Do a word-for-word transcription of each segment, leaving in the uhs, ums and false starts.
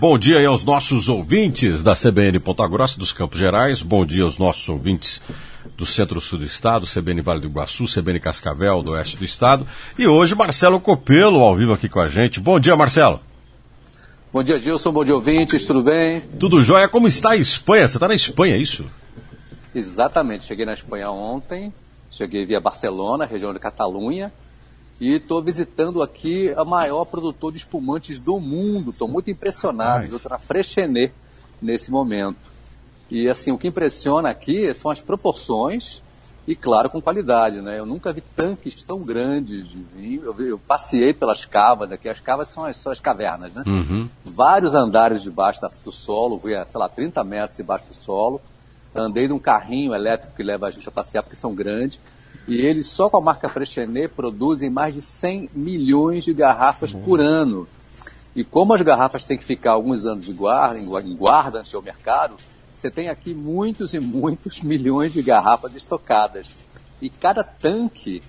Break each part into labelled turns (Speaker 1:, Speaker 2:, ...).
Speaker 1: Bom dia aí aos nossos ouvintes da C B N Ponta Grossa, dos Campos Gerais. Bom dia aos nossos ouvintes do Centro-Sul do Estado, C B N Vale do Iguaçu, C B N Cascavel, do Oeste do Estado. E hoje Marcelo Copelo ao vivo aqui com a gente. Bom dia, Marcelo.
Speaker 2: Bom dia, Gilson. Bom dia, ouvintes. Tudo bem?
Speaker 1: Tudo jóia. Como está a Espanha? Você está na Espanha, é isso?
Speaker 2: Exatamente. Cheguei na Espanha ontem. Cheguei via Barcelona, região de Catalunha. E estou visitando aqui a maior produtor de espumantes do mundo. Estou muito impressionado. Estou na Freixenet nesse momento. E assim, o que impressiona aqui são as proporções e, claro, com qualidade, né? Eu nunca vi tanques tão grandes de vinho. Eu, eu passei pelas cavas aqui. As cavas são as, são as cavernas, né?
Speaker 1: Uhum. Vários
Speaker 2: andares debaixo do solo. Fui a, sei lá, trinta metros debaixo do solo. Andei num carrinho elétrico que leva a gente a passear porque são grandes. E eles, só com a marca Freixenet, produzem mais de cem milhões de garrafas por ano. E como as garrafas têm que ficar alguns anos de guarda, em guarda antes do mercado, você tem aqui muitos e muitos milhões de garrafas estocadas. E cada tanque,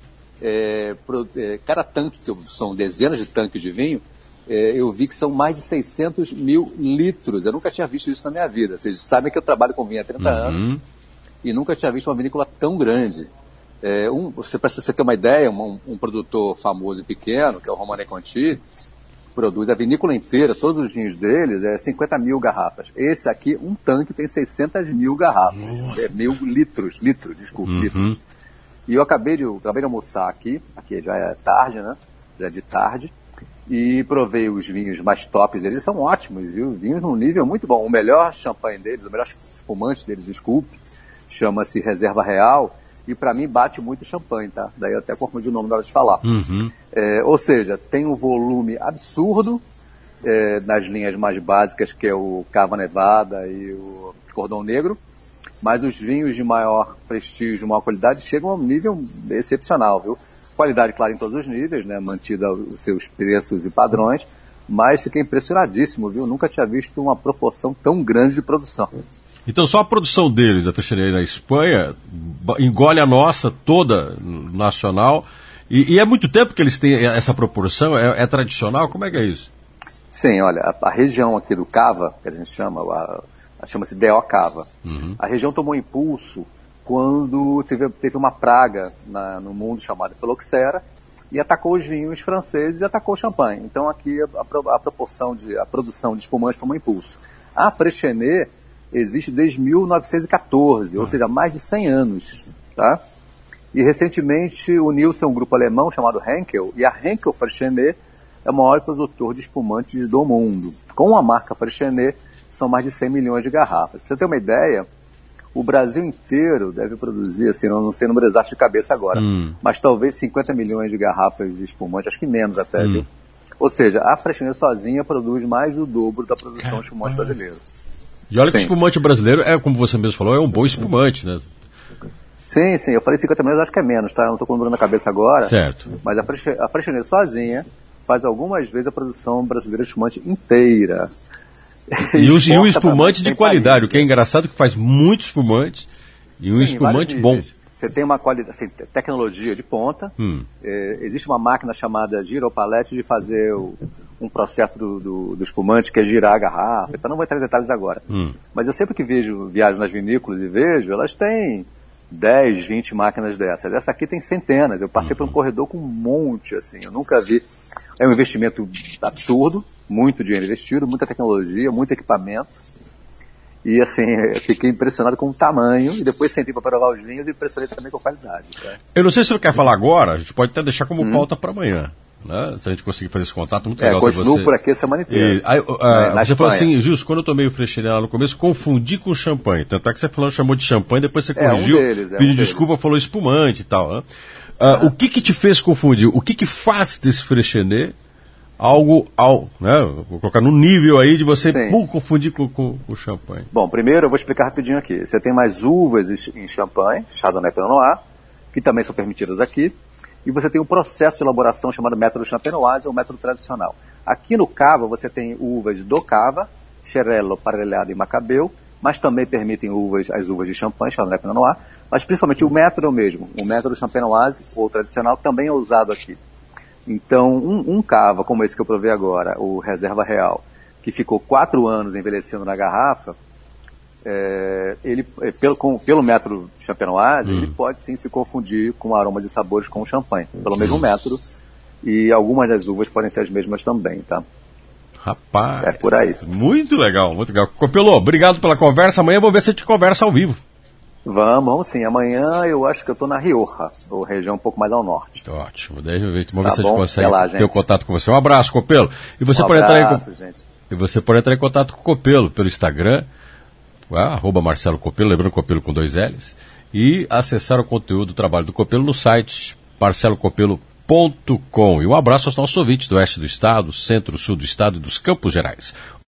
Speaker 2: é, pro, é, cada tanque, que são dezenas de tanques de vinho, é, eu vi que são mais de seiscentos mil litros. Eu nunca tinha visto isso na minha vida. Vocês sabem que eu trabalho com vinho há trinta
Speaker 1: uhum.
Speaker 2: anos e nunca tinha visto uma vinícola tão grande. É, um, você, para você ter uma ideia, um, um produtor famoso e pequeno, que é o Romanée Conti, produz a vinícola inteira, todos os vinhos deles, é cinquenta mil garrafas. Esse aqui, um tanque, tem seiscentas mil garrafas. É, mil litros, litros, desculpa,
Speaker 1: uhum.
Speaker 2: litros. E eu acabei de, eu acabei de almoçar aqui, aqui já é tarde, né? Já é de tarde, e provei os vinhos mais tops deles. Eles são ótimos, viu? Vinhos num nível muito bom. O melhor champanhe deles, o melhor espumante deles, desculpe, chama-se Reserva Real. E para mim bate muito champanhe, tá? Daí eu até confundi o nome na hora de falar.
Speaker 1: Uhum.
Speaker 2: É, ou seja, tem um volume absurdo é, nas linhas mais básicas, que é o Cava Nevada e o Cordão Negro, mas os vinhos de maior prestígio, maior qualidade, chegam a um nível excepcional, viu? Qualidade, claro, em todos os níveis, né? Mantida os seus preços e padrões, mas fiquei impressionadíssimo, viu? Nunca tinha visto uma proporção tão grande de produção.
Speaker 1: Então só a produção deles, da Freixenet na Espanha, engole a nossa toda nacional. E, e é muito tempo que eles têm essa proporção? É, é tradicional? Como é que é isso?
Speaker 2: Sim, olha, a, a região aqui do Cava, que a gente chama, a, a, chama-se D O Cava, uhum. A região tomou impulso quando teve, teve uma praga na, no mundo chamada filoxera e atacou os vinhos franceses e atacou o champanhe. Então aqui a, a, a proporção de, a produção de espumantes tomou impulso. A Freixenet existe desde mil novecentos e quatorze, ou seja, mais de cem anos, tá? E recentemente uniu-se a um grupo alemão chamado Henkel, e a Henkel Freixenet é o maior produtor de espumantes do mundo. Com a marca Freixenet, são mais de cem milhões de garrafas. Pra você ter uma ideia, o Brasil inteiro deve produzir, assim, não, não sei o número exato de cabeça agora, hum. mas talvez cinquenta milhões de garrafas de espumante, acho que menos até, hum. viu? Ou seja, a Freixenet sozinha produz mais do dobro da produção de espumante brasileiro.
Speaker 1: E olha
Speaker 2: sim.
Speaker 1: que o espumante brasileiro, é, como você mesmo falou, é um bom espumante, né?
Speaker 2: Sim, sim. Eu falei cinquenta milhões, acho que é menos, tá? Eu não estou com o número na cabeça agora.
Speaker 1: Certo.
Speaker 2: Mas a Freixenet, a Freixenet sozinha faz algumas vezes a produção brasileira de espumante inteira.
Speaker 1: E, e, os, e um espumante de qualidade, país, o que é engraçado é que faz muito espumante e um sim, espumante bom.
Speaker 2: Você tem uma qualidade, assim, tecnologia de ponta. Hum. É, existe uma máquina chamada giropalete de fazer o, um processo do, do, do espumante, que é girar a garrafa. Então não vou entrar em detalhes agora. Hum. Mas eu sempre que vejo, viajo nas vinícolas e vejo, elas têm dez, vinte máquinas dessas. Essa aqui tem centenas. Eu passei uhum. por um corredor com um monte, assim. Eu nunca vi. É um investimento absurdo, muito dinheiro investido, muita tecnologia, muito equipamento. E assim, eu fiquei impressionado com o tamanho, e depois sentei para provar os vinhos e impressionei também com a qualidade. Tá?
Speaker 1: Eu não sei se você quer falar agora, a gente pode até deixar como hum. pauta para amanhã, né? Se a gente conseguir fazer esse contato, muito legal.
Speaker 2: É, continuo
Speaker 1: você.
Speaker 2: por aqui a semana inteira.
Speaker 1: E, aí, uh, você Espanha. Falou assim, Gilson, quando eu tomei o Freixenet lá no começo, confundi com champanhe. Tanto é que você falou, chamou de champanhe, depois você corrigiu, é um deles, é pediu um desculpa, falou espumante e tal. Né? Uh, ah. O que que te fez confundir? O que que faz desse Freixenet algo, ao, né, vou colocar no nível aí de você pum, confundir com, com, com o champanhe?
Speaker 2: Bom, primeiro eu vou explicar rapidinho aqui. Você tem mais uvas em champanhe, Chardonnay e Pinot Noir, que também são permitidas aqui, e você tem um processo de elaboração chamado método champenoise, ou método tradicional. Aqui no Cava você tem uvas do Cava, Xarel-lo, Parelhado e Macabeu, mas também permitem uvas, as uvas de champanhe, Chardonnay e Pinot Noir, mas principalmente o método é o mesmo. O método champenoise, ou tradicional, também é usado aqui. Então, um, um cava, como esse que eu provei agora, o Reserva Real, que ficou quatro anos envelhecendo na garrafa, é, ele, pelo, com, pelo método champenoise, hum. ele pode sim se confundir com aromas e sabores com o champanhe, pelo mesmo método, e algumas das uvas podem ser as mesmas também, tá?
Speaker 1: Rapaz,
Speaker 2: é por aí.
Speaker 1: Muito legal, muito legal. Copelo, obrigado pela conversa. Amanhã eu vou ver se a gente conversa ao vivo.
Speaker 2: Vamos, vamos sim. Amanhã eu acho que eu estou na Rioja, ou região um pouco mais ao norte.
Speaker 1: Ótimo. Daí vamos ver
Speaker 2: tá
Speaker 1: se a
Speaker 2: bom?
Speaker 1: gente consegue
Speaker 2: lá,
Speaker 1: ter o contato com você. Um abraço, Copelo. E você
Speaker 2: um
Speaker 1: pode
Speaker 2: abraço,
Speaker 1: entrar em,
Speaker 2: gente.
Speaker 1: E você pode entrar em contato com o Copelo pelo Instagram, ah, arroba Marcelo Copelo, lembrando Copelo com dois L's, e acessar o conteúdo do trabalho do Copelo no site marcelo copelo ponto com. E um abraço aos nossos ouvintes do oeste do estado, centro-sul do estado e dos Campos Gerais.